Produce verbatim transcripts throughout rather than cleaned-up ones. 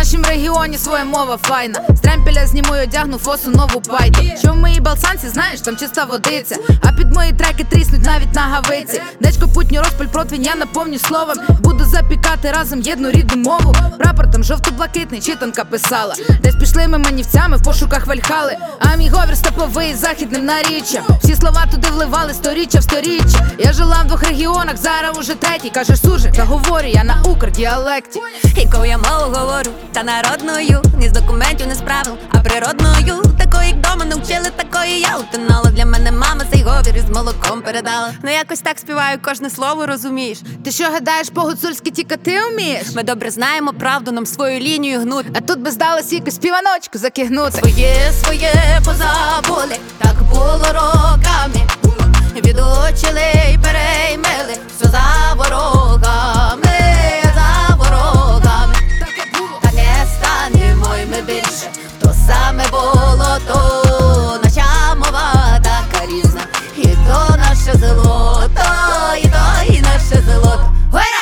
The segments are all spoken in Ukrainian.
нашім регіоні своя мова файна. З тремпеля зніму й одягну фосу нову пайту. Що в моїй балсанці, знаєш, там чиста водиця. А під мої треки тріснуть навіть на гавиці. Дечко путню розпаль противень, я наповню словом. Буду запікати разом єдну рідну мову. Прапор там жовто-блакитний, читанка писала. Десь пішли ми манівцями в пошуках Вальхали. А мій говір степовий західним наріччям. Всі слова туди вливали сторіччя в сторіччя. Я жила в двох регіонах, зараз уже третій. Кажеш суржик, та говорю я на укрдіалекті. Яку я мову говорю, та народною. Ні з документів, не з правил, а природною. Такої, як дома навчили, такої я утонала. Для мене мама цей говір із молоком передала. Ну якось так співаю, кожне слово розумієш. Ти що гадаєш, по-гуцульськи тільки ти вмієш? Ми добре знаємо правду, нам свою лінію гнуть. А тут би здалося якусь співаночку закигнути. Своє, своє позабули, так було роками. Відучили й переймили, все за ворогами, за ворогами. Та не станемо й ми більше, то саме було то. Наша мова така різна, і то наше золото, і то і наше золото. Гойра!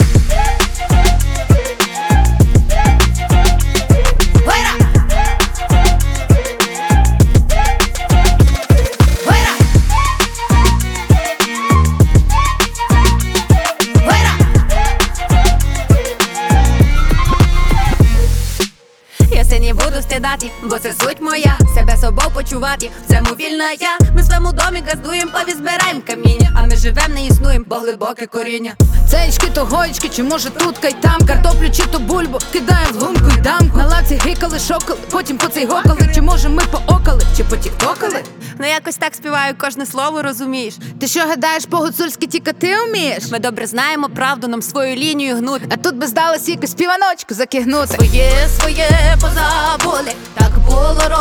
Я се не буду стидати, бо це суть моя. Себе собою почувати, в цьому вільна я. Ми в своєму домі газдуєм, повізбираєм каміння. А ми живем, не існуєм, бо глибоке коріння. Цеєчки то гоєчки, чи може тут й там. Картоплю чи то бульбу, кидаєм в гумку й дамку. На лавці гикали, шокали, потім по цей гокали. Чи може ми поокали, чи потіктокали? Ну якось так співаю, кожне слово розумієш. Ти що гадаєш, по-гуцульськи тільки ти вмієш? Ми добре знаємо правду, нам свою лінію гнуть. А тут би здалося якусь співаночку закигнути. Своє, своє позабули, так було